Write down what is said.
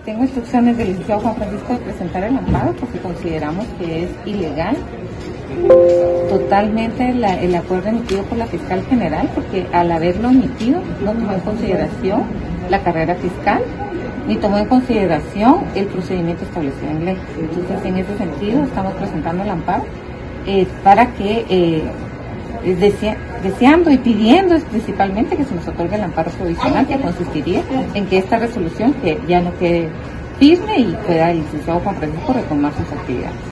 Tengo instrucciones del licenciado Juan Francisco de presentar el amparo porque consideramos que es ilegal totalmente el acuerdo emitido por la fiscal general, porque al haberlo emitido no tomó en consideración la carrera fiscal ni tomó en consideración el procedimiento establecido en ley. Entonces, en ese sentido, estamos presentando el amparo para que, deseando y pidiendo principalmente que se nos otorgue el amparo provisional, que consistiría en que esta resolución que ya no quede firme y pueda el licenciado Juan Francisco retomar sus actividades.